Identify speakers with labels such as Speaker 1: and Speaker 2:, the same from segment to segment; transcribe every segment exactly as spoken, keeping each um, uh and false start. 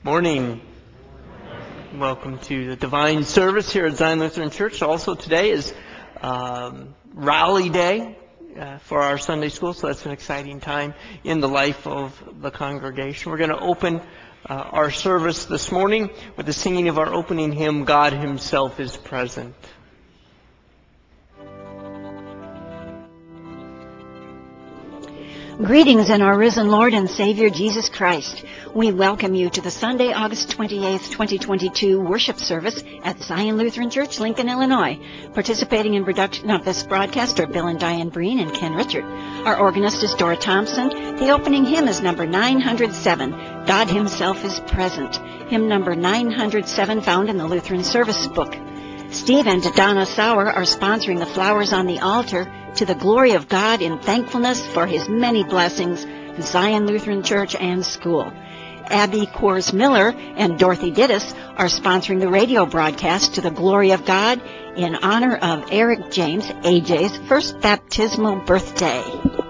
Speaker 1: Morning. Welcome to the divine service here at Zion Lutheran Church. Also today is um, Rally Day uh, for our Sunday school, so that's an exciting time in the life of the congregation. We're going to open uh, our service this morning with the singing of our opening hymn, God Himself is Present.
Speaker 2: Greetings in our risen Lord and Savior Jesus Christ. We welcome you to the Sunday, August twenty-eighth, twenty twenty-two worship service at Zion Lutheran Church, Lincoln, Illinois. Participating in production of this broadcast are Bill and Diane Breen and Ken Richard. Our organist is Dora Thompson. The opening hymn is number nine hundred seven, God Himself is Present. Hymn number nine hundred seven found in the Lutheran Service Book. Steve and Donna Sauer are sponsoring the Flowers on the Altar to the glory of God in thankfulness for His many blessings in Zion Lutheran Church and School. Abby Coors Miller and Dorothy Dittis are sponsoring the radio broadcast to the glory of God in honor of Eric James, A J's first baptismal birthday.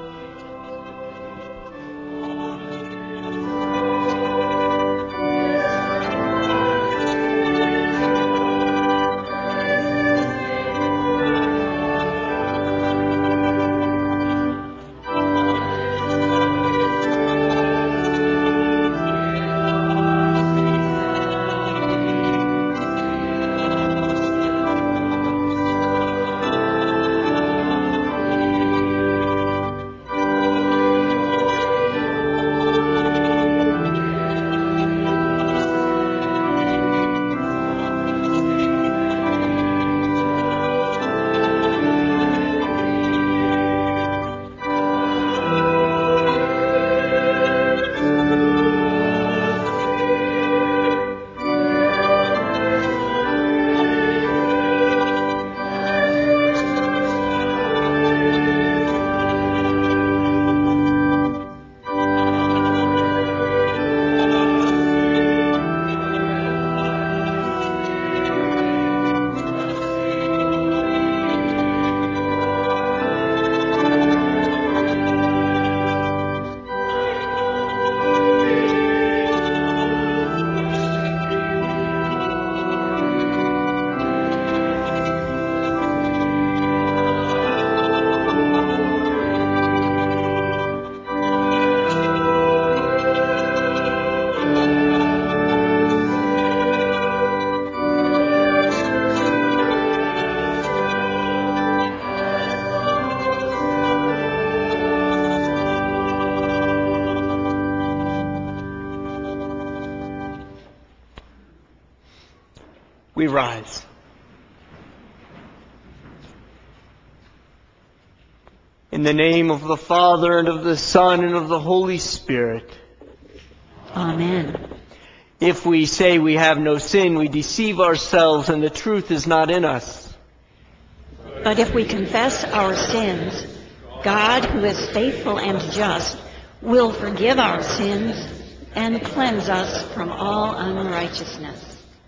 Speaker 1: We rise. In the name of the Father, and of the Son, and of the Holy Spirit.
Speaker 2: Amen.
Speaker 1: If we say we have no sin, we deceive ourselves, and the truth is not in us.
Speaker 2: But if we confess our sins, God, who is faithful and just, will forgive our sins and cleanse us from all unrighteousness.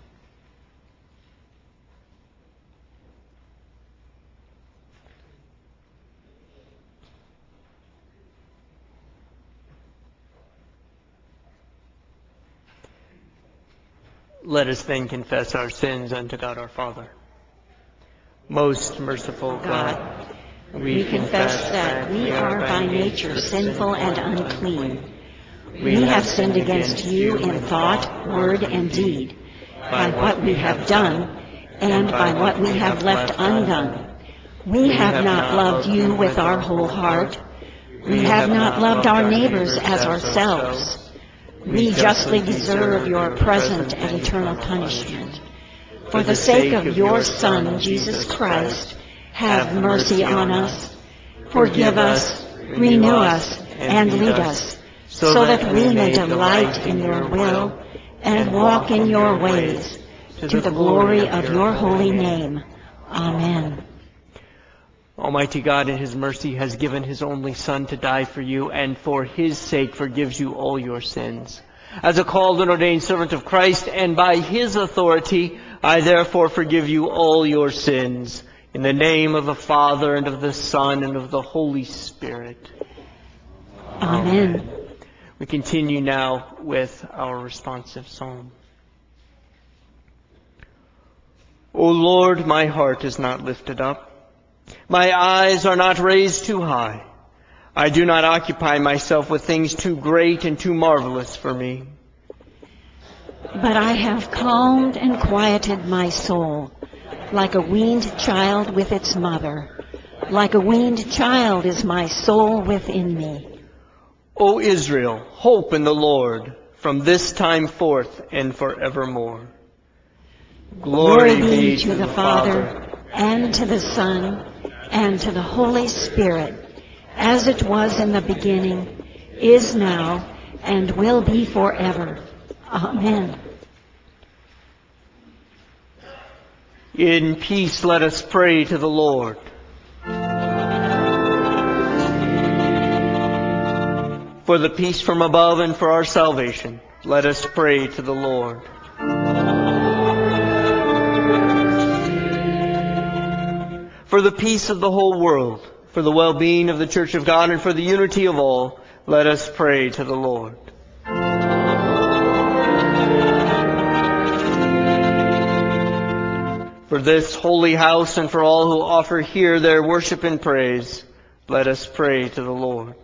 Speaker 1: Let us then confess our sins unto God our Father. Most merciful God,
Speaker 2: we confess that we are by nature sinful and unclean. We have sinned against you in thought, word, and deed, by what we have done and by what we have left undone. We have not loved you with our whole heart. We have not loved our neighbors as ourselves. We justly deserve your present and eternal punishment. For the sake of your Son, Jesus Christ, have mercy on us. Forgive us, renew us, and lead us, so that we may delight in your will and walk in your ways, to the glory of your holy name. Amen.
Speaker 1: Almighty God in His mercy has given His only Son to die for you, and for His sake forgives you all your sins. As a called and ordained servant of Christ, and by His authority, I therefore forgive you all your sins. In the name of the Father, and of the Son, and of the Holy Spirit.
Speaker 2: Amen.
Speaker 1: We continue now with our responsive psalm. O Lord, my heart is not lifted up. My eyes are not raised too high. I do not occupy myself with things too great and too marvelous for me.
Speaker 2: But I have calmed and quieted my soul, like a weaned child with its mother. Like a weaned child is my soul within me.
Speaker 1: O Israel, hope in the Lord from this time forth and forevermore.
Speaker 2: Glory be to the Father, and to the Son, and to the Holy Spirit, as it was in the beginning, is now, and will be forever. Amen.
Speaker 1: In peace let us pray to the Lord. For the peace from above and for our salvation, let us pray to the Lord. For the peace of the whole world, for the well-being of the Church of God, and for the unity of all, let us pray to the Lord. For this holy house and for all who offer here their worship and praise, let us pray to the Lord.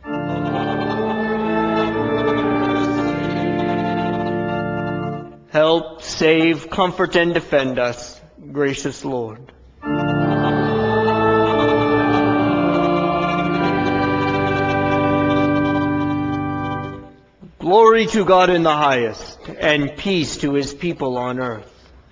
Speaker 1: Help, save, comfort, and defend us, gracious Lord. Glory to God in the highest, and peace to his people on earth.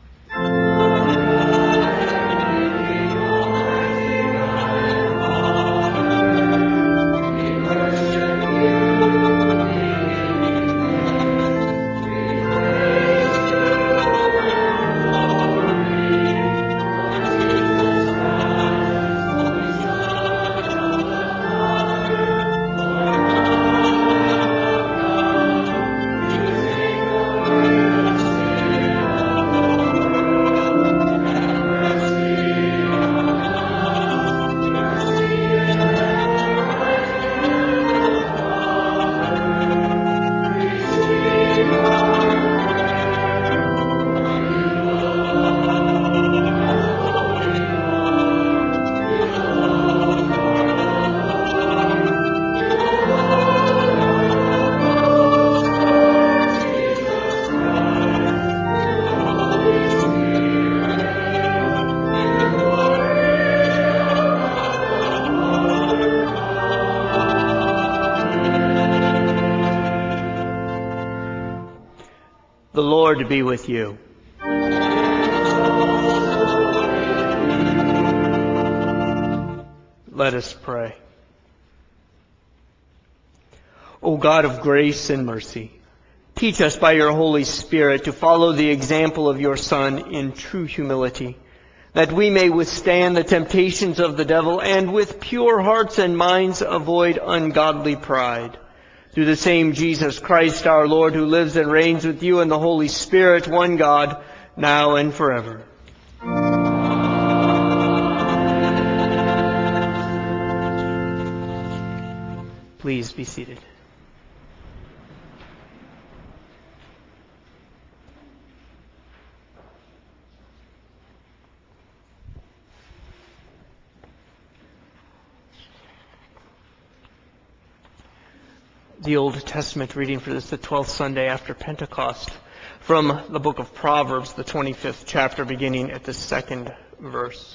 Speaker 1: The Lord be with you. Let us pray. O God of grace and mercy, teach us by your Holy Spirit to follow the example of your Son in true humility, that we may withstand the temptations of the devil and with pure hearts and minds avoid ungodly pride. Through the same Jesus Christ our Lord, who lives and reigns with you in the Holy Spirit, one God, now and forever. Please be seated. The Old Testament reading for this, the twelfth Sunday after Pentecost, from the book of Proverbs, the twenty-fifth chapter, beginning at the second verse.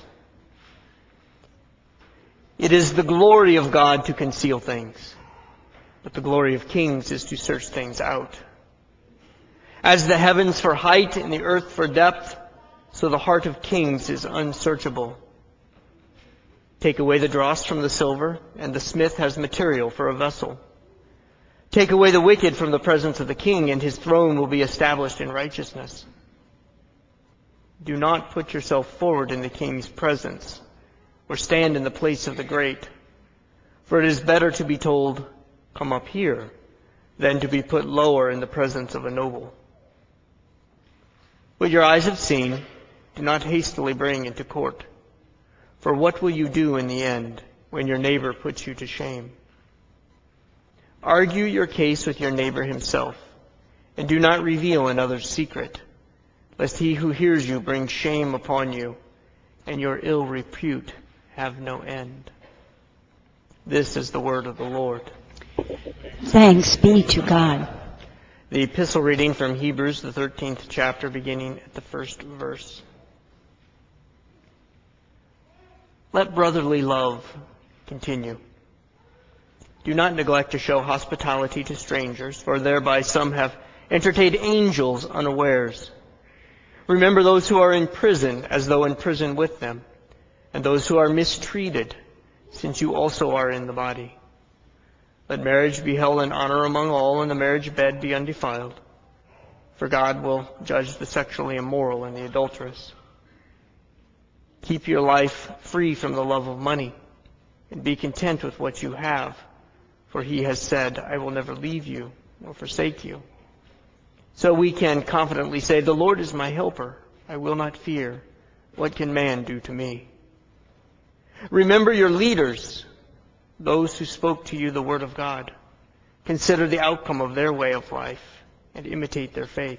Speaker 1: It is the glory of God to conceal things, but the glory of kings is to search things out. As the heavens for height and the earth for depth, so the heart of kings is unsearchable. Take away the dross from the silver, and the smith has material for a vessel. Take away the wicked from the presence of the king, and his throne will be established in righteousness. Do not put yourself forward in the king's presence, or stand in the place of the great. For it is better to be told, "Come up here," than to be put lower in the presence of a noble. What your eyes have seen, do not hastily bring into court. For what will you do in the end, when your neighbor puts you to shame? Argue your case with your neighbor himself, and do not reveal another's secret, lest he who hears you bring shame upon you, and your ill repute have no end. This is the word of the Lord.
Speaker 2: Thanks be to God.
Speaker 1: The epistle reading from Hebrews, the thirteenth chapter, beginning at the first verse. Let brotherly love continue. Do not neglect to show hospitality to strangers, for thereby some have entertained angels unawares. Remember those who are in prison, as though in prison with them, and those who are mistreated, since you also are in the body. Let marriage be held in honor among all, and the marriage bed be undefiled. For God will judge the sexually immoral and the adulterous. Keep your life free from the love of money, and be content with what you have. For he has said, I will never leave you nor forsake you. So we can confidently say, the Lord is my helper. I will not fear. What can man do to me? Remember your leaders, those who spoke to you the word of God. Consider the outcome of their way of life and imitate their faith.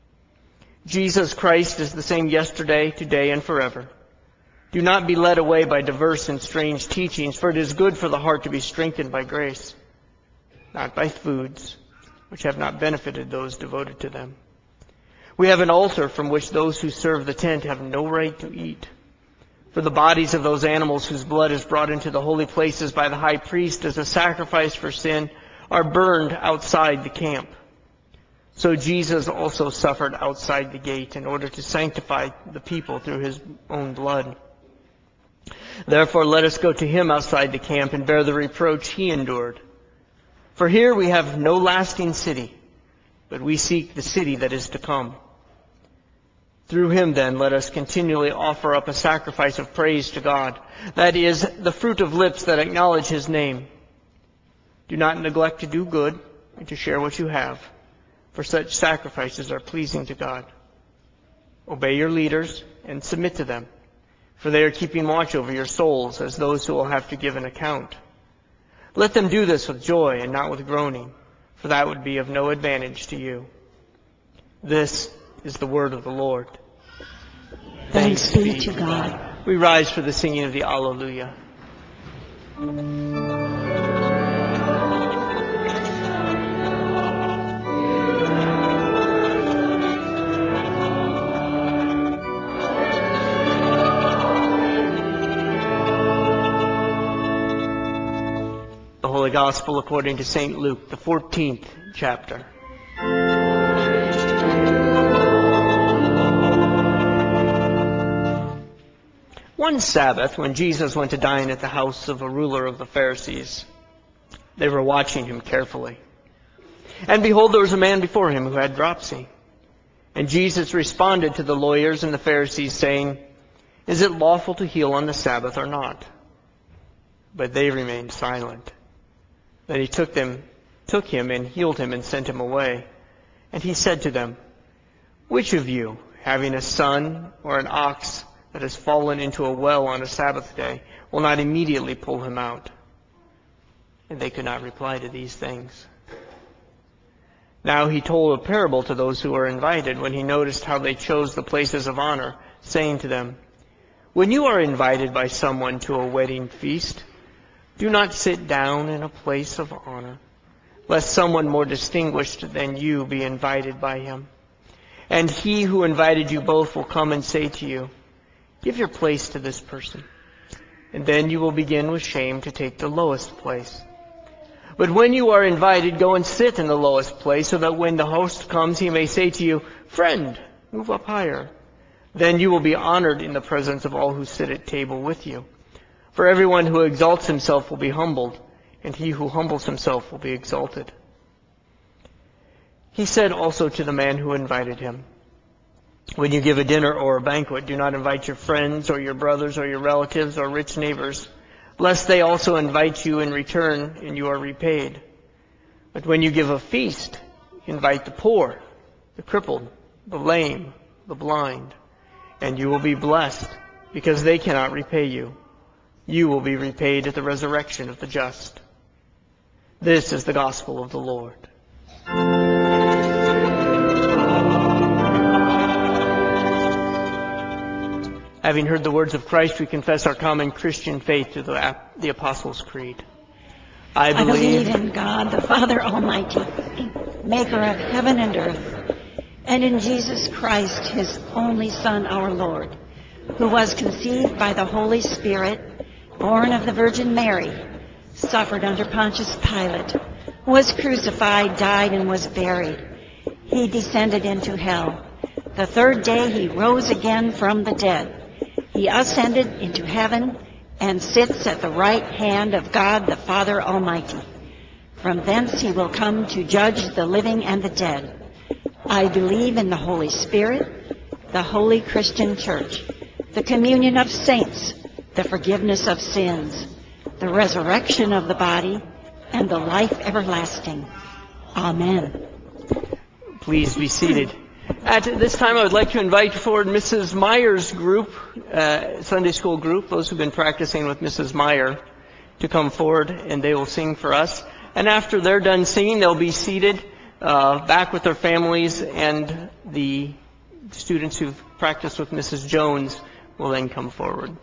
Speaker 1: Jesus Christ is the same yesterday, today, and forever. Do not be led away by diverse and strange teachings, for it is good for the heart to be strengthened by grace, not by foods which have not benefited those devoted to them. We have an altar from which those who serve the tent have no right to eat. For the bodies of those animals whose blood is brought into the holy places by the high priest as a sacrifice for sin are burned outside the camp. So Jesus also suffered outside the gate in order to sanctify the people through his own blood. Therefore let us go to him outside the camp and bear the reproach he endured. For here we have no lasting city, but we seek the city that is to come. Through him, then, let us continually offer up a sacrifice of praise to God. That is, the fruit of lips that acknowledge his name. Do not neglect to do good and to share what you have, for such sacrifices are pleasing to God. Obey your leaders and submit to them, for they are keeping watch over your souls as those who will have to give an account. Let them do this with joy and not with groaning, for that would be of no advantage to you. This is the word of the Lord.
Speaker 2: Thanks be to God.
Speaker 1: We rise for the singing of the Alleluia. The Holy Gospel according to Saint Luke, the fourteenth chapter. One Sabbath, when Jesus went to dine at the house of a ruler of the Pharisees, they were watching him carefully. And behold, there was a man before him who had dropsy. And Jesus responded to the lawyers and the Pharisees, saying, Is it lawful to heal on the Sabbath or not? But they remained silent. Then he took them, took him and healed him and sent him away. And he said to them, Which of you, having a son or an ox that has fallen into a well on a Sabbath day, will not immediately pull him out? And they could not reply to these things. Now he told a parable to those who were invited when he noticed how they chose the places of honor, saying to them, When you are invited by someone to a wedding feast, do not sit down in a place of honor, lest someone more distinguished than you be invited by him. And he who invited you both will come and say to you, Give your place to this person. And then you will begin with shame to take the lowest place. But when you are invited, go and sit in the lowest place, so that when the host comes, he may say to you, Friend, move up higher. Then you will be honored in the presence of all who sit at table with you. For everyone who exalts himself will be humbled, and he who humbles himself will be exalted. He said also to the man who invited him, When you give a dinner or a banquet, do not invite your friends or your brothers or your relatives or rich neighbors, lest they also invite you in return and you are repaid. But when you give a feast, invite the poor, the crippled, the lame, the blind, and you will be blessed, because they cannot repay you. You will be repaid at the resurrection of the just. This is the gospel of the Lord. Having heard the words of Christ, we confess our common Christian faith through the, the Apostles' Creed. I
Speaker 2: I
Speaker 1: believe,
Speaker 2: believe in God, the Father Almighty, maker of heaven and earth, and in Jesus Christ, his only Son, our Lord, who was conceived by the Holy Spirit, born of the Virgin Mary, suffered under Pontius Pilate, was crucified, died, and was buried. He descended into hell. The third day he rose again from the dead. He ascended into heaven and sits at the right hand of God the Father Almighty. From thence he will come to judge the living and the dead. I believe in the Holy Spirit, the holy Christian Church, the communion of saints, the forgiveness of sins, the resurrection of the body, and the life everlasting. Amen.
Speaker 1: Please be seated. At this time, I would like to invite forward Missus Meyer's group, uh, Sunday school group, those who've been practicing with Missus Meyer, to come forward, and they will sing for us. And after they're done singing, they'll be seated uh, back with their families, and the students who've practiced with Missus Jones will then come forward.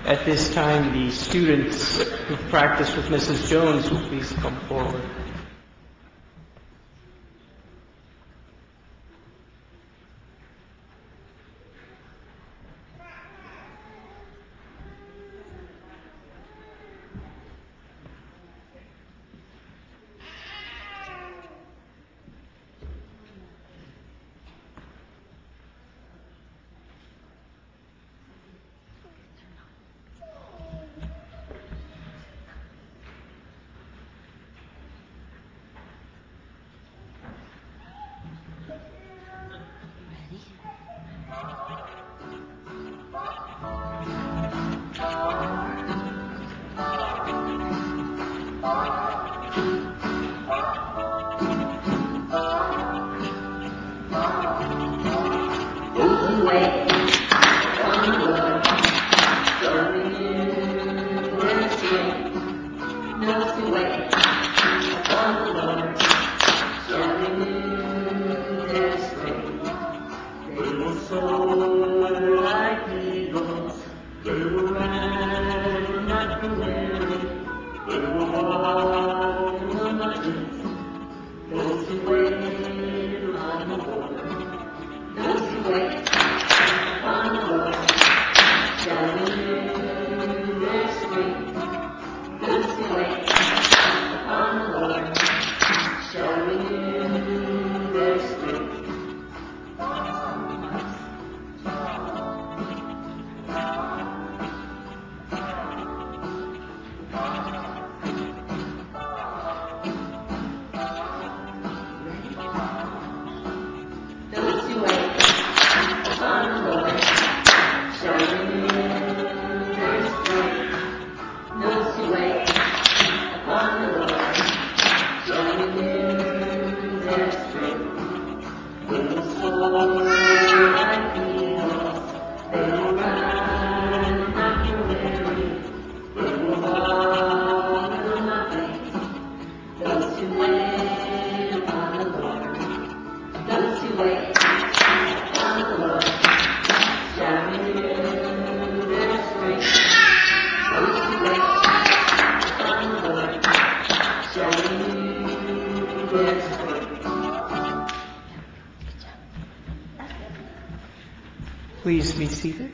Speaker 1: at this time, the students who practice with Missus Jones will please come forward. Please be seated.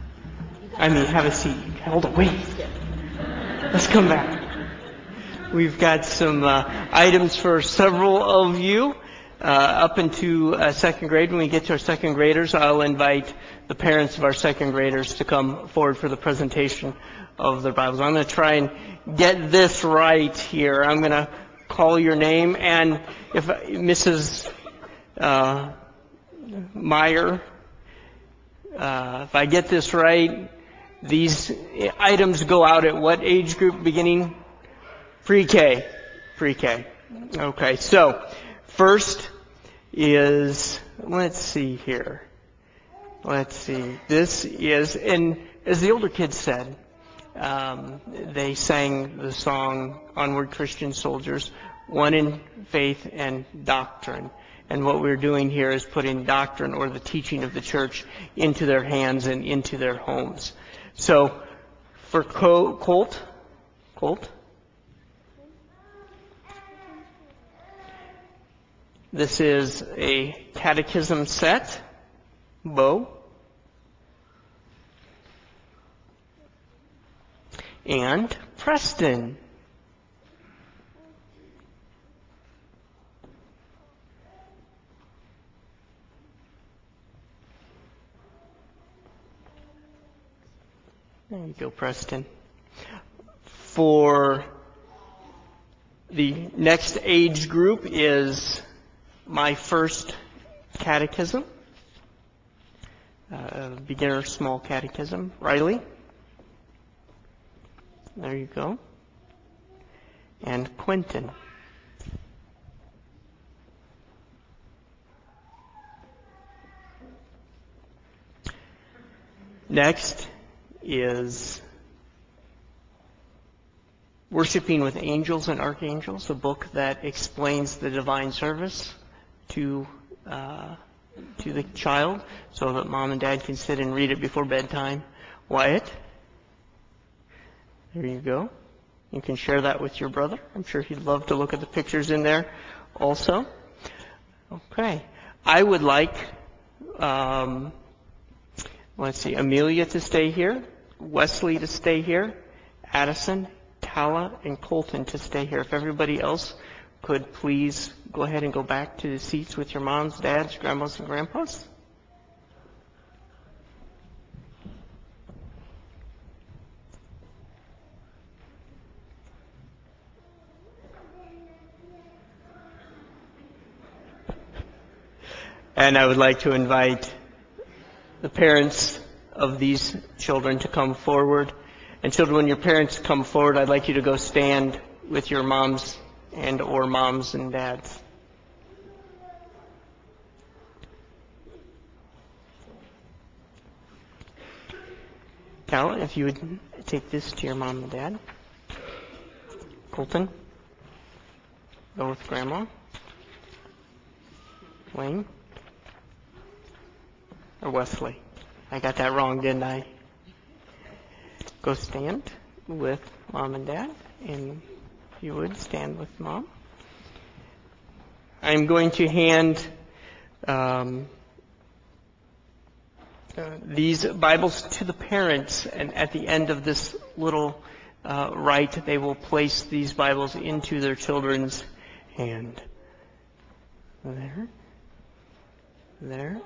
Speaker 1: I mean, have a seat. Hold on, wait. Let's come back. We've got some uh, items for several of you uh, up into uh, second grade. When we get to our second graders, I'll invite the parents of our second graders to come forward for the presentation of their Bibles. I'm going to try and get this right here. I'm going to call your name, and if Missus Uh, Meyer, Uh, if I get this right, these items go out at what age group beginning? Pre-K. Pre-K. Okay, so first is, let's see here. Let's see. This is, and as the older kids said, um, they sang the song Onward Christian Soldiers, one in faith and doctrine. And what we're doing here is putting doctrine or the teaching of the church into their hands and into their homes. So, for Col- Colt, Colt, this is a catechism set, Bo, and Preston. There you go, Preston. For the next age group is my first catechism, uh, beginner small catechism. Riley. There you go. And Quentin. Next is Worshiping with Angels and Archangels, a book that explains the divine service to uh, to the child so that mom and dad can sit and read it before bedtime. Wyatt? There you go. You can share that with your brother. I'm sure he'd love to look at the pictures in there also. Okay. I would like, um, let's see, Amelia to stay here, Wesley to stay here, Addison, Tala, and Colton to stay here. If everybody else could please go ahead and go back to the seats with your moms, dads, grandmas, and grandpas. And I would like to invite the parents of these children to come forward. And children, when your parents come forward, I'd like you to go stand with your moms and or moms and dads. Cal, if you would take this to your mom and dad. Colton, go with Grandma. Wayne. Or Wesley. I got that wrong, didn't I? Go stand with Mom and Dad, and if you would, stand with Mom. I'm going to hand um, uh, these Bibles to the parents, and at the end of this little uh, rite, they will place these Bibles into their children's hand. There. There.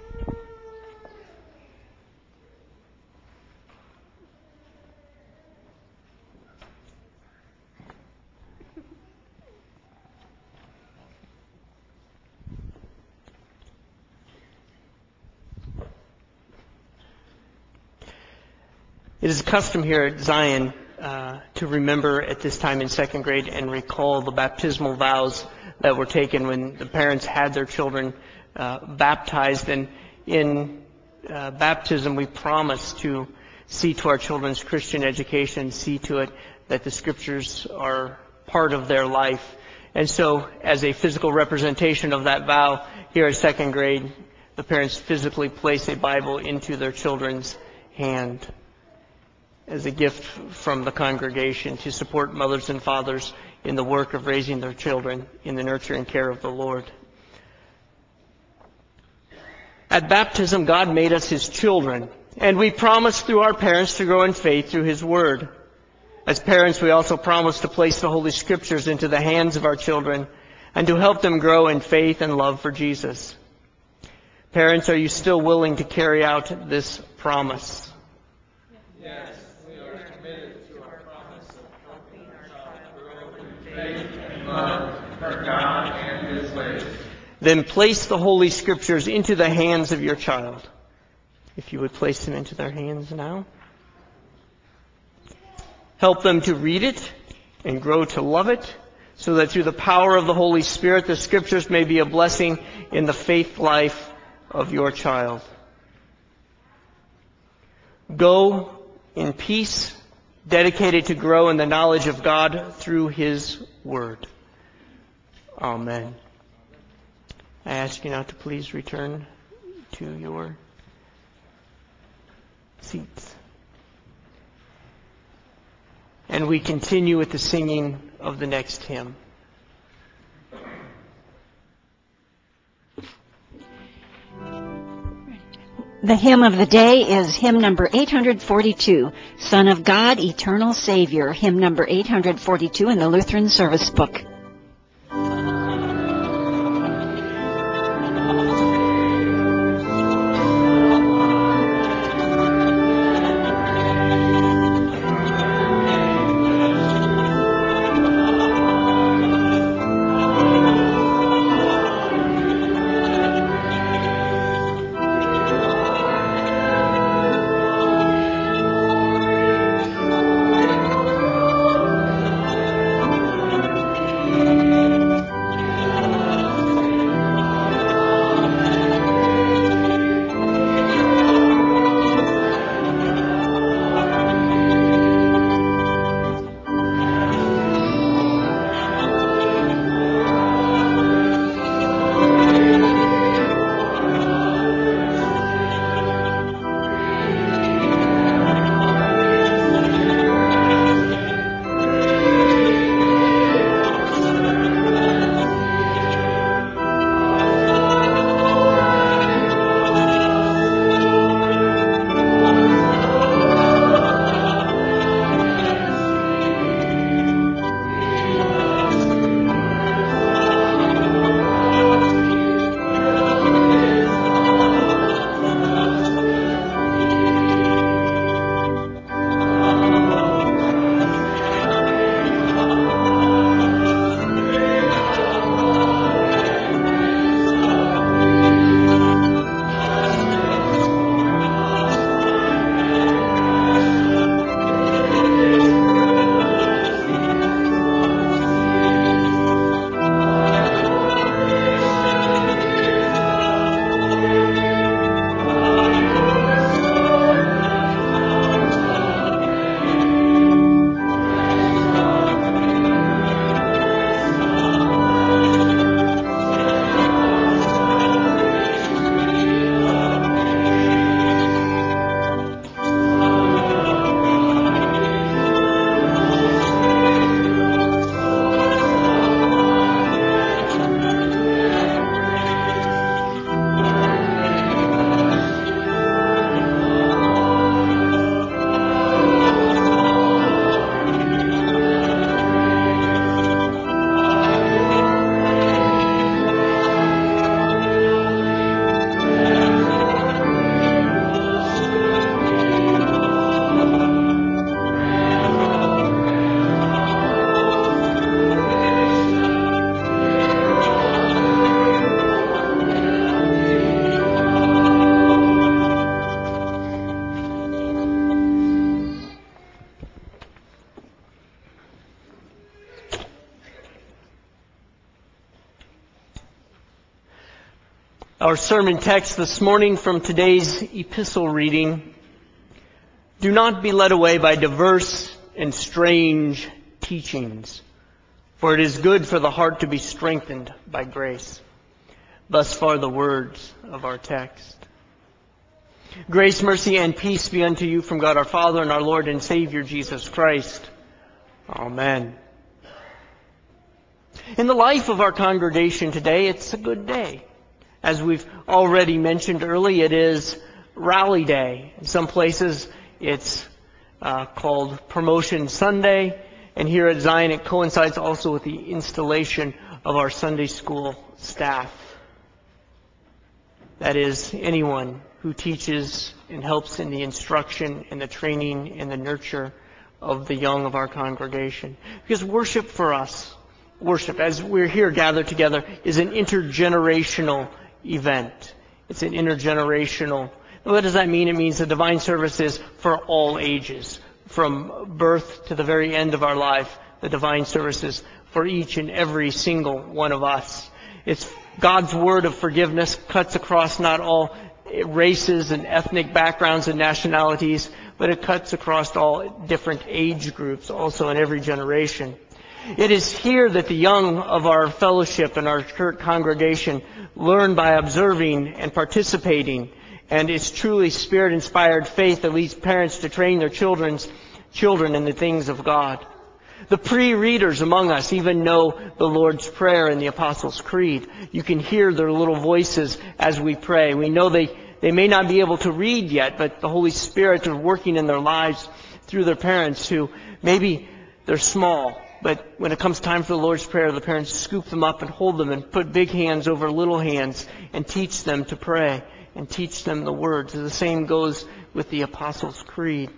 Speaker 1: It is a custom here at Zion uh, to remember at this time in second grade and recall the baptismal vows that were taken when the parents had their children uh, baptized. And in uh, baptism, we promise to see to our children's Christian education, see to it that the Scriptures are part of their life. And so, as a physical representation of that vow, here at second grade, the parents physically place a Bible into their children's hand as a gift from the congregation to support mothers and fathers in the work of raising their children in the nurture and care of the Lord. At baptism, God made us His children, and we promise through our parents to grow in faith through His Word. As parents, we also promise to place the Holy Scriptures into the hands of our children and to help them grow in faith and love for Jesus. Parents, are you still willing to carry out this promise?
Speaker 3: Yes. Love for God and His ways.
Speaker 1: Then place the Holy Scriptures into the hands of your child. If you would place them into their hands now. Help them to read it and grow to love it, so that through the power of the Holy Spirit, the Scriptures may be a blessing in the faith life of your child. Go in peace, dedicated to grow in the knowledge of God through His Word. Amen. I ask you now to please return to your seats. And we continue with the singing of the next hymn.
Speaker 2: The hymn of the day is hymn number eight forty-two, Son of God, Eternal Savior, hymn number eight forty-two in the Lutheran Service Book.
Speaker 1: Our sermon text this morning from today's epistle reading: do not be led away by diverse and strange teachings, for it is good for the heart to be strengthened by grace. Thus far the words of our text. Grace, mercy, and peace be unto you from God our Father and our Lord and Savior Jesus Christ. Amen. In the life of our congregation today, it's a good day. As we've already mentioned early, it is Rally Day. In some places, it's uh, called Promotion Sunday. And here at Zion, it coincides also with the installation of our Sunday school staff. That is, anyone who teaches and helps in the instruction and the training and the nurture of the young of our congregation. Because worship for us, worship, as we're here gathered together, is an intergenerational event. It's an intergenerational. What does that mean? It means the divine service is for all ages. From birth to the very end of our life, the divine service is for each and every single one of us. It's God's word of forgiveness cuts across not all races and ethnic backgrounds and nationalities, but it cuts across all different age groups, also in every generation. It is here that the young of our fellowship and our church congregation learn by observing and participating. And it's truly Spirit-inspired faith that leads parents to train their children's children in the things of God. The pre-readers among us even know the Lord's Prayer and the Apostles' Creed. You can hear their little voices as we pray. We know they, they may not be able to read yet, but the Holy Spirit is working in their lives through their parents who maybe they're small. But when it comes time for the Lord's Prayer, the parents scoop them up and hold them and put big hands over little hands and teach them to pray and teach them the words. The same goes with the Apostles' Creed.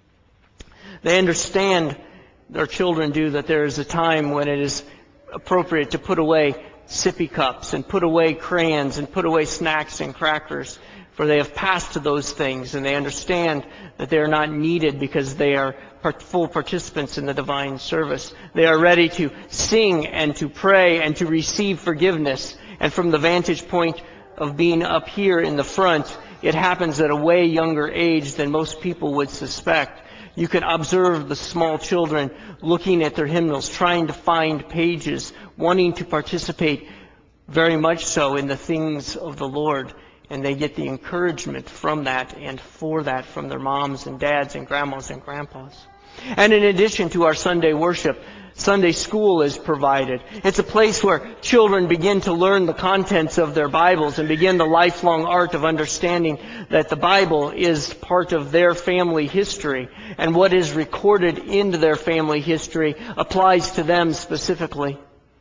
Speaker 1: They understand, their children do, that there is a time when it is appropriate to put away sippy cups and put away crayons and put away snacks and crackers, for they have passed to those things and they understand that they are not needed because they are full participants in the divine service. They are ready to sing and to pray and to receive forgiveness. And from the vantage point of being up here in the front, it happens at a way younger age than most people would suspect. You can observe the small children looking at their hymnals, trying to find pages, wanting to participate very much so in the things of the Lord. And they get the encouragement from that and for that from their moms and dads and grandmas and grandpas. And in addition to our Sunday worship, Sunday school is provided. It's a place where children begin to learn the contents of their Bibles and begin the lifelong art of understanding that the Bible is part of their family history, and what is recorded into their family history applies to them specifically.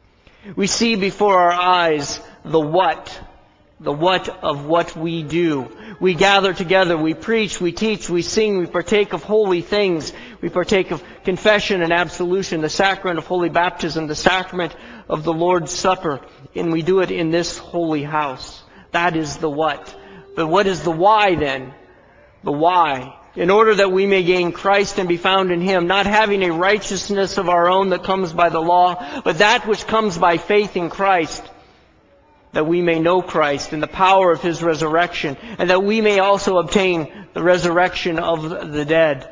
Speaker 1: We see before our eyes the what, the what of what we do. We gather together, we preach, we teach, we sing, we partake of holy things. We partake of confession and absolution, the sacrament of holy baptism, the sacrament of the Lord's Supper, and we do it in this holy house. That is the what. But what is the why then? The why. In order that we may gain Christ and be found in Him, not having a righteousness of our own that comes by the law, but that which comes by faith in Christ, that we may know Christ and the power of His resurrection, and that we may also obtain the resurrection of the dead.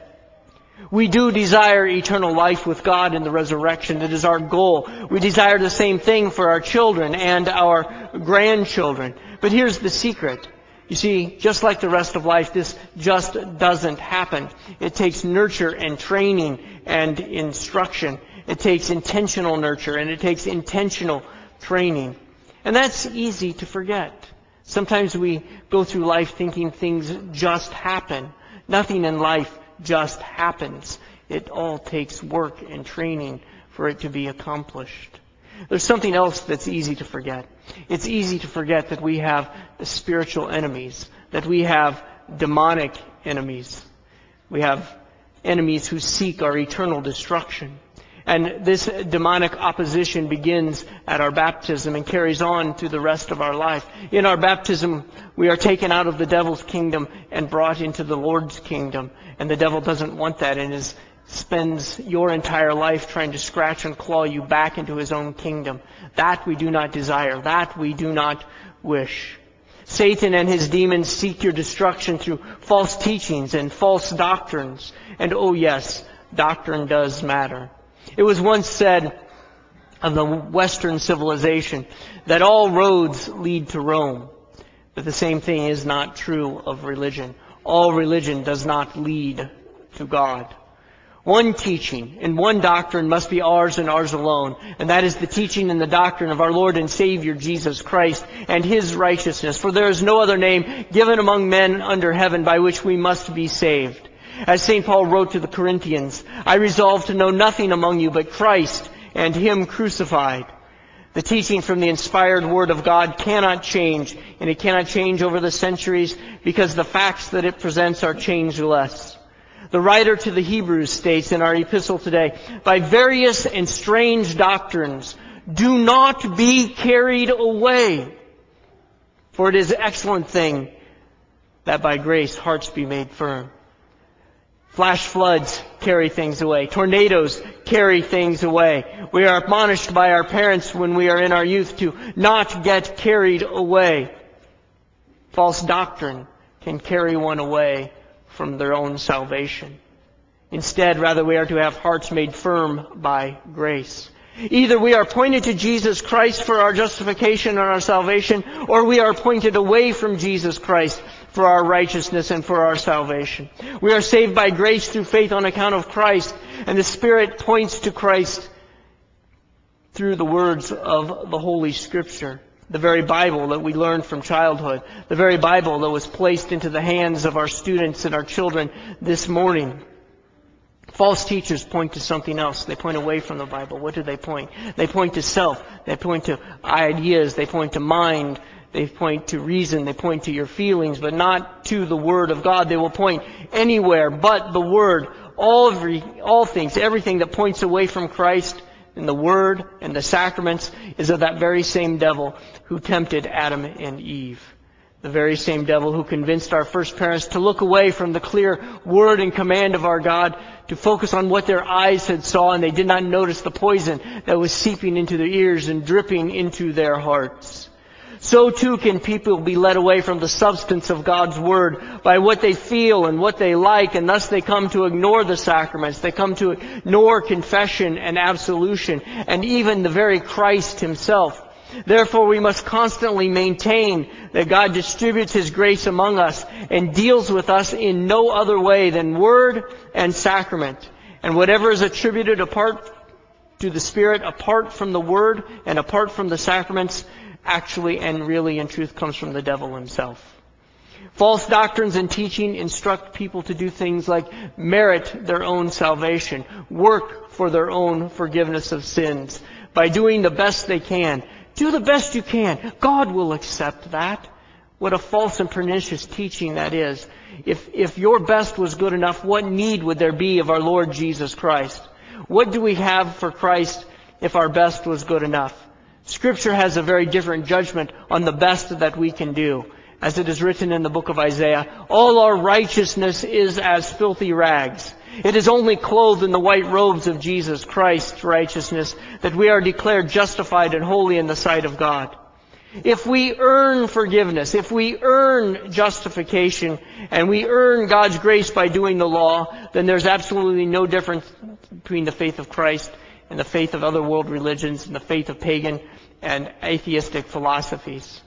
Speaker 1: We do desire eternal life with God in the resurrection. That is our goal. We desire the same thing for our children and our grandchildren. But here's the secret. You see, just like the rest of life, this just doesn't happen. It takes nurture and training and instruction. It takes intentional nurture and it takes intentional training. And that's easy to forget. Sometimes we go through life thinking things just happen. Nothing in life just happens. It all takes work and training for it to be accomplished. There's something else that's easy to forget. It's easy to forget that we have spiritual enemies, that we have demonic enemies. We have enemies who seek our eternal destruction. And this demonic opposition begins at our baptism and carries on through the rest of our life. In our baptism, we are taken out of the devil's kingdom and brought into the Lord's kingdom. And the devil doesn't want that and is, spends your entire life trying to scratch and claw you back into his own kingdom. That we do not desire. That we do not wish. Satan and his demons seek your destruction through false teachings and false doctrines. And oh yes, doctrine does matter. It was once said of the Western civilization that all roads lead to Rome. But the same thing is not true of religion. All religion does not lead to God. One teaching and one doctrine must be ours and ours alone, and that is the teaching and the doctrine of our Lord and Savior Jesus Christ and His righteousness. For there is no other name given among men under heaven by which we must be saved. As Saint Paul wrote to the Corinthians, I resolve to know nothing among you but Christ and Him crucified. The teaching from the inspired Word of God cannot change, and it cannot change over the centuries because the facts that it presents are changeless. The writer to the Hebrews states in our epistle today, by various and strange doctrines, do not be carried away. For it is an excellent thing that by grace hearts be made firm. Flash floods carry things away. Tornadoes carry things away. We are admonished by our parents when we are in our youth to not get carried away. False doctrine can carry one away from their own salvation. Instead, rather, we are to have hearts made firm by grace. Either we are pointed to Jesus Christ for our justification and our salvation, or we are pointed away from Jesus Christ for our righteousness and for our salvation. We are saved by grace through faith on account of Christ, and the Spirit points to Christ through the words of the Holy Scripture. The very Bible that we learned from childhood. The very Bible that was placed into the hands of our students and our children this morning. False teachers point to something else. They point away from the Bible. What do they point? They point to self. They point to ideas. They point to mind. They point to reason. They point to your feelings, but not to the Word of God. They will point anywhere but the Word. All, every, all things, everything that points away from Christ and the Word and the sacraments is of that very same devil who tempted Adam and Eve. The very same devil who convinced our first parents to look away from the clear word and command of our God, to focus on what their eyes had saw, and they did not notice the poison that was seeping into their ears and dripping into their hearts. So too can people be led away from the substance of God's Word by what they feel and what they like, and thus they come to ignore the sacraments. They come to ignore confession and absolution, and even the very Christ Himself. Therefore, we must constantly maintain that God distributes His grace among us and deals with us in no other way than Word and sacrament. And whatever is attributed apart to the Spirit, apart from the Word and apart from the sacraments, actually and really in truth comes from the devil himself. False doctrines and teaching instruct people to do things like merit their own salvation, work for their own forgiveness of sins by doing the best they can. Do the best you can. God will accept that. What a false and pernicious teaching that is. If, if your best was good enough, what need would there be of our Lord Jesus Christ? What do we have for Christ if our best was good enough? Scripture has a very different judgment on the best that we can do. As it is written in the book of Isaiah, all our righteousness is as filthy rags. It is only clothed in the white robes of Jesus Christ's righteousness that we are declared justified and holy in the sight of God. If we earn forgiveness, if we earn justification, and we earn God's grace by doing the law, then there's absolutely no difference between the faith of Christ and the faith of other world religions and the faith of pagan and atheistic philosophies.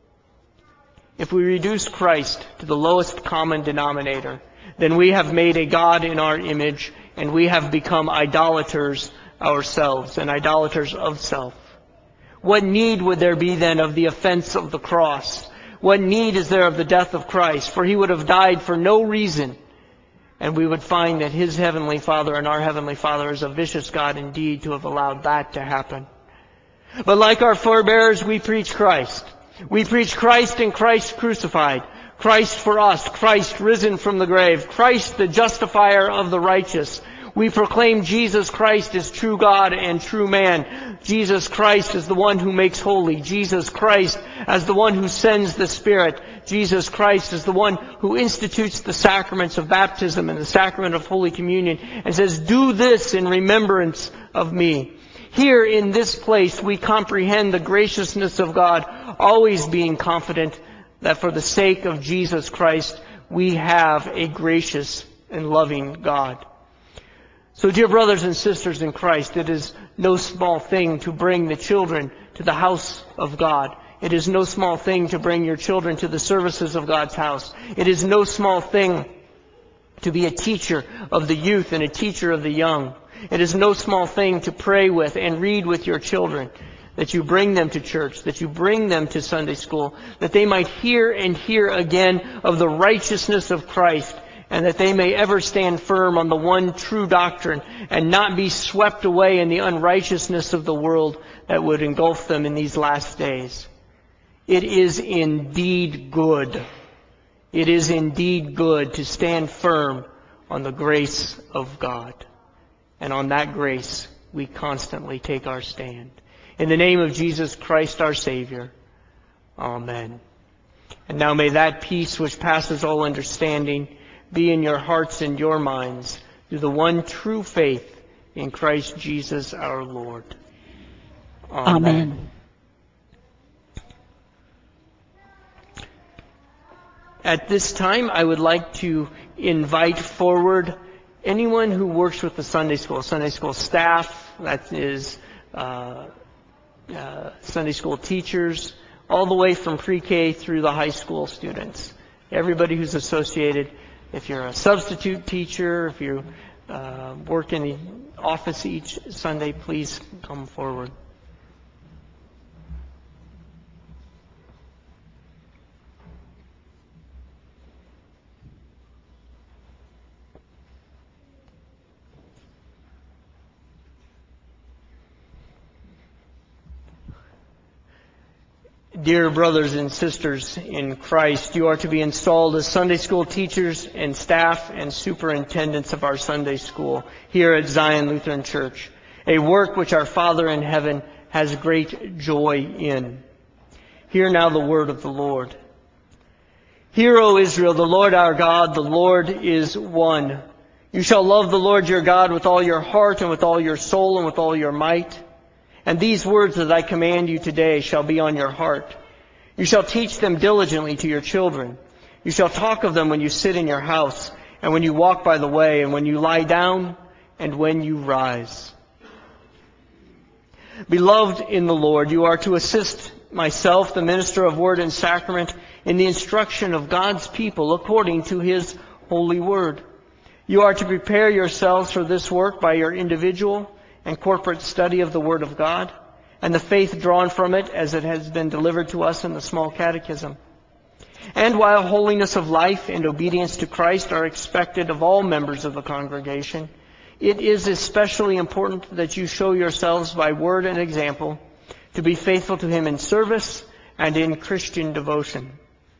Speaker 1: If we reduce Christ to the lowest common denominator, then we have made a God in our image, and we have become idolaters ourselves, and idolaters of self. What need would there be then of the offense of the cross? What need is there of the death of Christ? For He would have died for no reason, and we would find that His Heavenly Father and our Heavenly Father is a vicious God indeed to have allowed that to happen. But like our forebears, we preach Christ. We preach Christ and Christ crucified. Christ for us, Christ risen from the grave, Christ the justifier of the righteous. We proclaim Jesus Christ as true God and true man. Jesus Christ as the one who makes holy. Jesus Christ as the one who sends the Spirit. Jesus Christ as the one who institutes the sacraments of baptism and the sacrament of Holy Communion and says, do this in remembrance of me. Here in this place we comprehend the graciousness of God, always being confident that for the sake of Jesus Christ, we have a gracious and loving God. So, dear brothers and sisters in Christ, it is no small thing to bring the children to the house of God. It is no small thing to bring your children to the services of God's house. It is no small thing to be a teacher of the youth and a teacher of the young. It is no small thing to pray with and read with your children, that you bring them to church, that you bring them to Sunday school, that they might hear and hear again of the righteousness of Christ, and that they may ever stand firm on the one true doctrine and not be swept away in the unrighteousness of the world that would engulf them in these last days. It is indeed good. It is indeed good to stand firm on the grace of God. And on that grace, we constantly take our stand. In the name of Jesus Christ, our Savior. Amen. And now may that peace which passes all understanding be in your hearts and your minds through the one true faith in Christ Jesus our Lord. Amen.
Speaker 2: Amen.
Speaker 1: At this time, I would like to invite forward anyone who works with the Sunday school, Sunday school staff, that is uh, uh, Sunday school teachers, all the way from pre-K through the high school students. Everybody who's associated. If you're a substitute teacher, if you uh, work in the office each Sunday, please come forward. Dear brothers and sisters in Christ, you are to be installed as Sunday school teachers and staff and superintendents of our Sunday school here at Zion Lutheran Church, a work which our Father in heaven has great joy in. Hear now the word of the Lord. Hear, O Israel, the Lord our God, the Lord is one. You shall love the Lord your God with all your heart and with all your soul and with all your might. And these words that I command you today shall be on your heart. You shall teach them diligently to your children. You shall talk of them when you sit in your house, and when you walk by the way, and when you lie down, and when you rise. Beloved in the Lord, you are to assist myself, the minister of word and sacrament, in the instruction of God's people according to His holy word. You are to prepare yourselves for this work by your individual and corporate study of the Word of God, and the faith drawn from it as it has been delivered to us in the small catechism. And while holiness of life and obedience to Christ are expected of all members of the congregation, it is especially important that you show yourselves by word and example to be faithful to Him in service and in Christian devotion.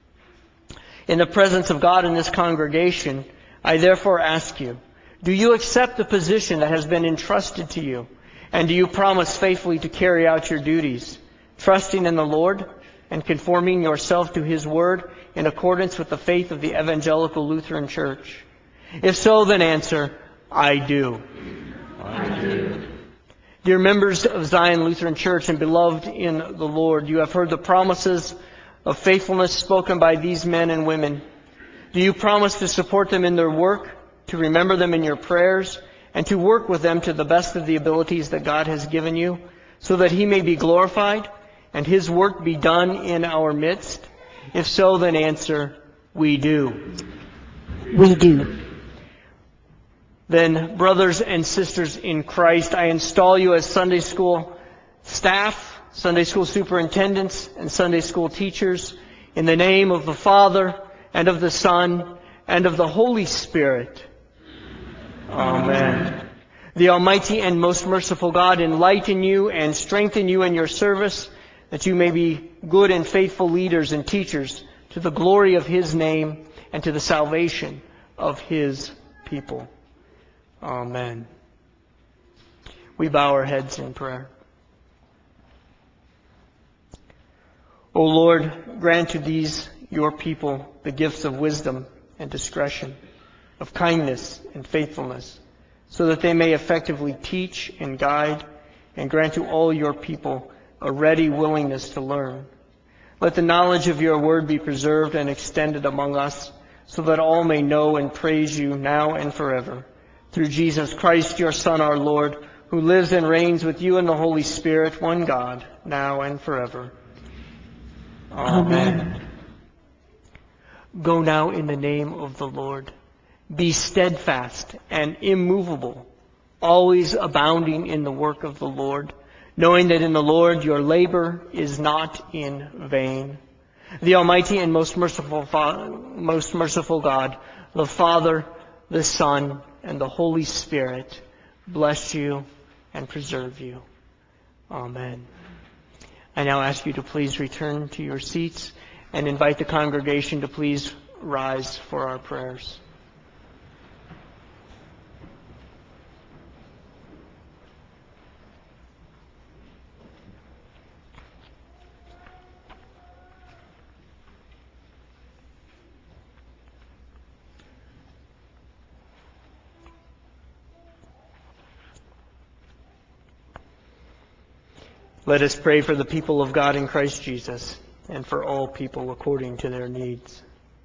Speaker 1: In the presence of God in this congregation, I therefore ask you, do you accept the position that has been entrusted to you? And do you promise faithfully to carry out your duties, trusting in the Lord and conforming yourself to His Word in accordance with the faith of the Evangelical Lutheran Church? If so, then answer, I do.
Speaker 3: I do.
Speaker 1: Dear members of Zion Lutheran Church and beloved in the Lord, you have heard the promises of faithfulness spoken by these men and women. Do you promise to support them in their work, to remember them in your prayers, and to work with them to the best of the abilities that God has given you, so that He may be glorified and His work be done in our midst? If so, then answer, we do.
Speaker 2: We do.
Speaker 1: Then, brothers and sisters in Christ, I install you as Sunday school staff, Sunday school superintendents, and Sunday school teachers in the name of the Father, and of the Son, and of the Holy Spirit. Amen. The Almighty and most merciful God enlighten you and strengthen you in your service, that you may be good and faithful leaders and teachers to the glory of His name and to the salvation of His people. Amen. We bow our heads in prayer. O Lord, grant to these your people the gifts of wisdom and discretion, of kindness and faithfulness, so that they may effectively teach and guide, and grant to all your people a ready willingness to learn. Let the knowledge of your word be preserved and extended among us, so that all may know and praise you now and forever. Through Jesus Christ, your Son, our Lord, who lives and reigns with you in the Holy Spirit, one God, now and forever. Amen. Amen. Go now in the name of the Lord. Be steadfast and immovable, always abounding in the work of the Lord, knowing that in the Lord your labor is not in vain. The Almighty and most merciful, most merciful God, the Father, the Son, and the Holy Spirit, bless you and preserve you. Amen. I now ask you to please return to your seats and invite the congregation to please rise for our prayers. Let us pray for the people of God in Christ Jesus and for all people according to their needs.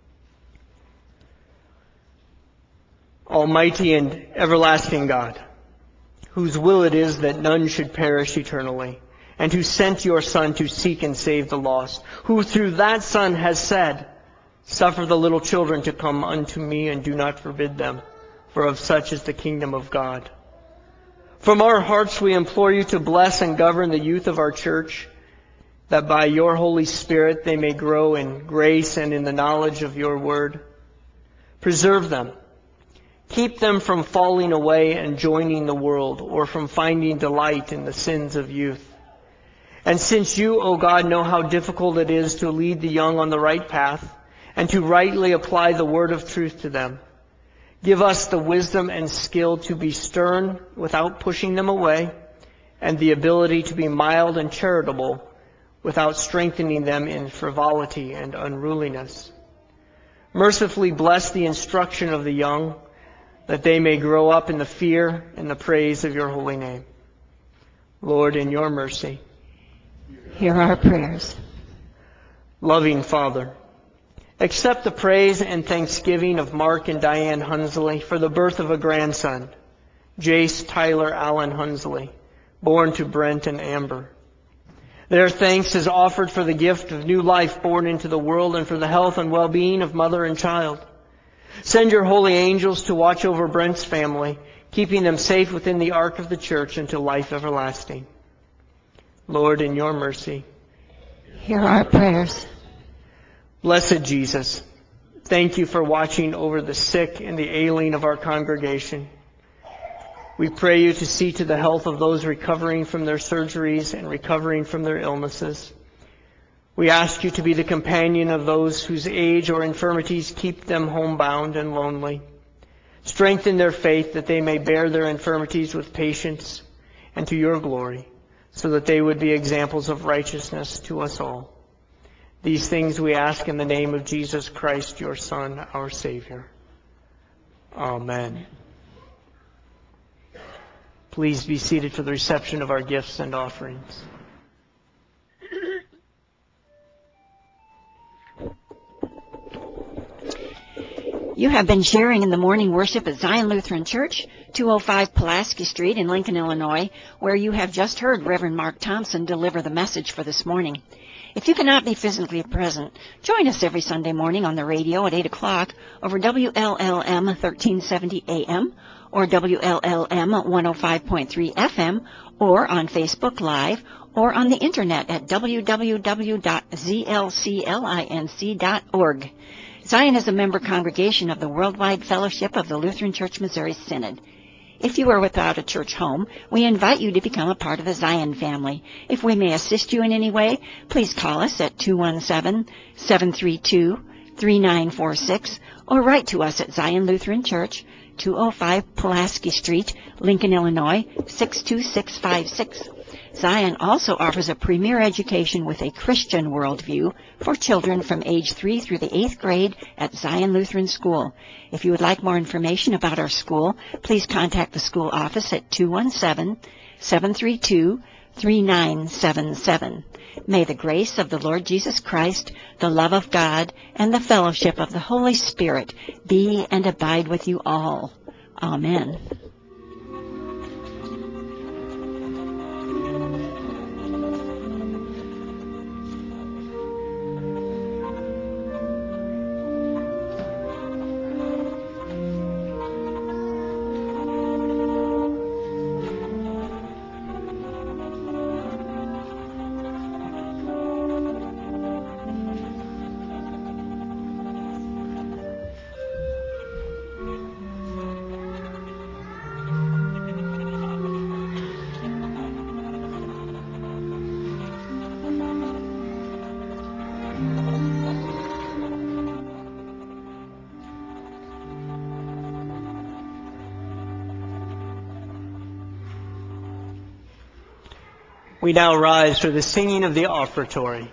Speaker 1: Almighty and everlasting God, whose will it is that none should perish eternally, and who sent your Son to seek and save the lost, who through that Son has said, "Suffer the little children to come unto me, and do not forbid them, for of such is the kingdom of God." From our hearts we implore you to bless and govern the youth of our church, that by your Holy Spirit they may grow in grace and in the knowledge of your word. Preserve them. Keep them from falling away and joining the world, or from finding delight in the sins of youth. And since you, O God, know how difficult it is to lead the young on the right path, and to rightly apply the word of truth to them, give us the wisdom and skill to be stern without pushing them away, and the ability to be mild and charitable without strengthening them in frivolity and unruliness. Mercifully bless the instruction of the young, that they may grow up in the fear and the praise of your holy name. Lord, in your mercy,
Speaker 2: hear our prayers.
Speaker 1: Loving Father, accept the praise and thanksgiving of Mark and Diane Hunsley for the birth of a grandson, Jace Tyler Allen Hunsley, born to Brent and Amber. Their thanks is offered for the gift of new life born into the world and for the health and well-being of mother and child. Send your holy angels to watch over Brent's family, keeping them safe within the ark of the church until life everlasting. Lord, in your mercy,
Speaker 2: hear our prayers.
Speaker 1: Blessed Jesus, thank you for watching over the sick and the ailing of our congregation. We pray you to see to the health of those recovering from their surgeries and recovering from their illnesses. We ask you to be the companion of those whose age or infirmities keep them homebound and lonely. Strengthen their faith that they may bear their infirmities with patience and to your glory, so that they would be examples of righteousness to us all. These things we ask in the name of Jesus Christ, your Son, our Savior. Amen. Please be seated for the reception of our gifts and offerings.
Speaker 2: You have been sharing in the morning worship at Zion Lutheran Church, two oh five Pulaski Street in Lincoln, Illinois, where you have just heard Reverend Mark Thompson deliver the message for this morning. If you cannot be physically present, join us every Sunday morning on the radio at eight o'clock over W L L M thirteen seventy A M or W L L M one oh five point three F M, or on Facebook Live, or on the internet at w w w dot z l c linc dot org. Zion is a member congregation of the Worldwide Fellowship of the Lutheran Church Missouri Synod. If you are without a church home, we invite you to become a part of the Zion family. If we may assist you in any way, please call us at two one seven, seven three two, three nine four six or write to us at Zion Lutheran Church, two oh five Pulaski Street, Lincoln, Illinois, six two six five six. Zion also offers a premier education with a Christian worldview for children from age three through the eighth grade at Zion Lutheran School. If you would like more information about our school, please contact the school office at two one seven, seven three two, three nine seven seven. May the grace of the Lord Jesus Christ, the love of God, and the fellowship of the Holy Spirit be and abide with you all. Amen.
Speaker 1: We now rise for the singing of the offertory.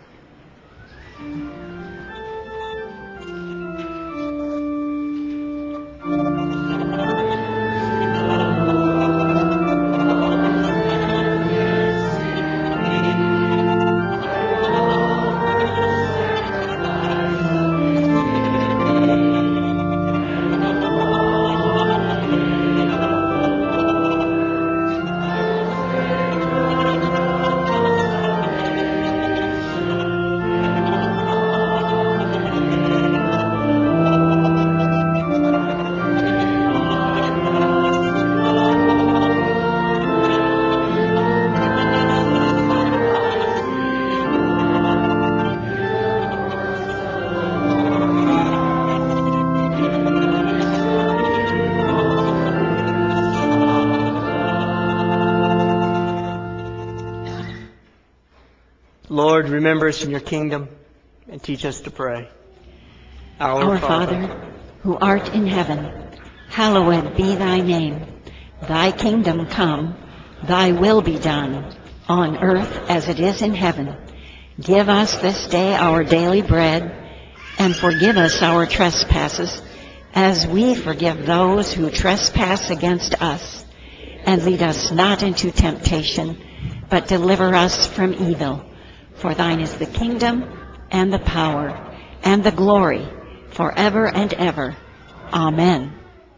Speaker 1: Lord, remember us in your kingdom and teach us to pray. Our,
Speaker 2: Our
Speaker 1: Father,
Speaker 2: Father, who art in heaven, hallowed be thy name. Thy kingdom come, thy will be done, on earth as it is in heaven. Give us this day our daily bread, and forgive us our trespasses, as we forgive those who trespass against us. And lead us not into temptation, but deliver us from evil. For thine is the kingdom, and the power, and the glory, forever and ever. Amen.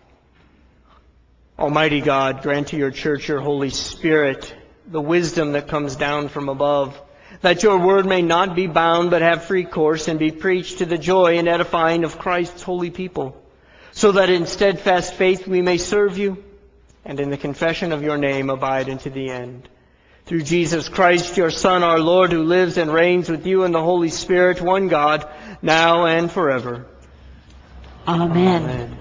Speaker 1: Almighty God, grant to your church your Holy Spirit, the wisdom that comes down from above, that your word may not be bound but have free course and be preached to the joy and edifying of Christ's holy people, so that in steadfast faith we may serve you, and in the confession of your name abide unto the end. Through Jesus Christ, your Son, our Lord, who lives and reigns with you in the Holy Spirit, one God, now and forever.
Speaker 2: Amen.
Speaker 1: Amen.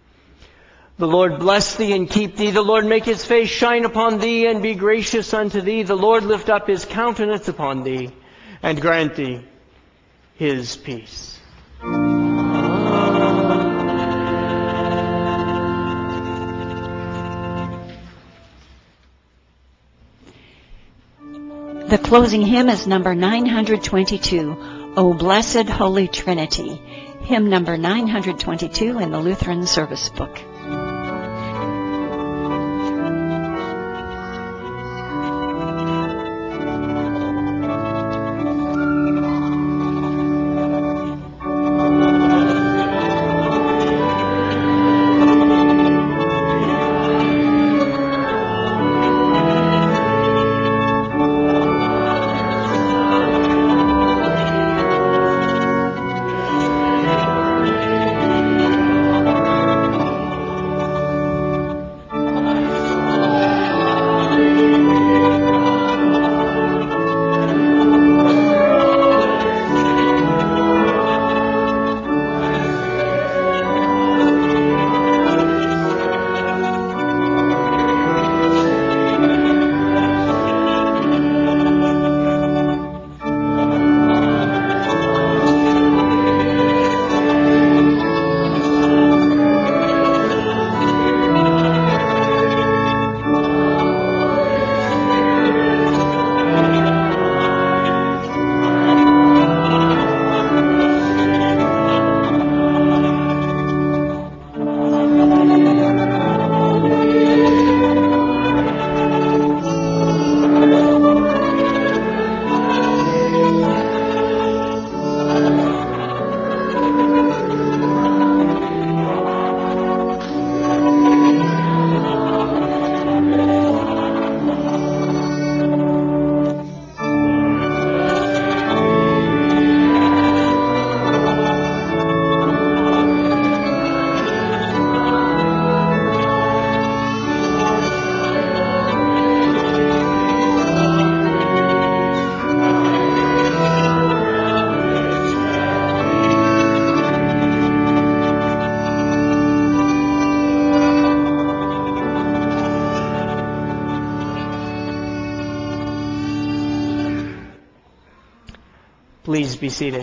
Speaker 1: The Lord bless thee and keep thee. The Lord make his face shine upon thee and be gracious unto thee. The Lord lift up his countenance upon thee and grant thee his peace.
Speaker 2: The closing hymn is number nine hundred twenty-two, O Blessed Holy Trinity, hymn number nine hundred twenty-two in the Lutheran Service Book.
Speaker 1: Please be seated.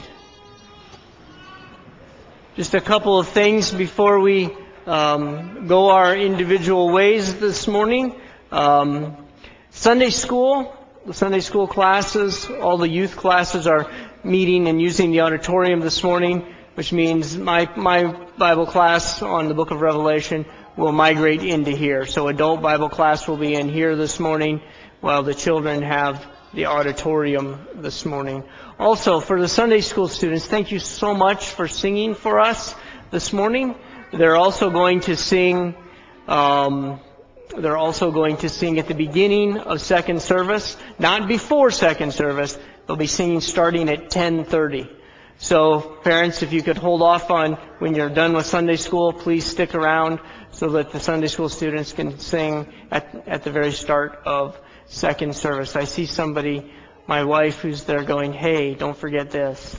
Speaker 1: Just a couple of things before we um, go our individual ways this morning. Um, Sunday school, the Sunday school classes, all the youth classes are meeting and using the auditorium this morning, which means my my Bible class on the book of Revelation will migrate into here. So adult Bible class will be in here this morning, while the children have the auditorium this morning. Also, for the Sunday school students, thank you so much for singing for us this morning. They're also going to sing, um, they're also going to sing at the beginning of second service, not before second service. They'll be singing starting at ten thirty. So, parents, if you could hold off on when you're done with Sunday school, please stick around so that the Sunday school students can sing at, at the very start of second service. I see somebody, my wife, who's there going, hey, don't forget this.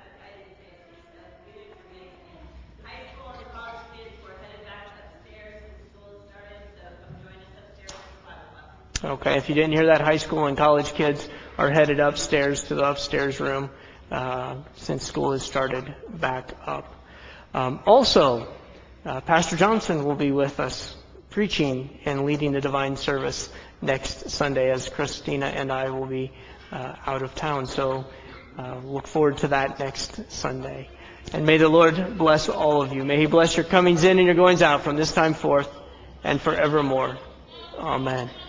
Speaker 1: Okay, if you didn't hear that, high school and college kids are headed upstairs to the upstairs room uh, since school has started back up. Um, also, uh, Pastor Johnson will be with us preaching and leading the divine service next Sunday, as Christina and I will be uh, out of town. So uh, look forward to that next Sunday. And may the Lord bless all of you. May He bless your comings in and your goings out from this time forth and forevermore. Amen.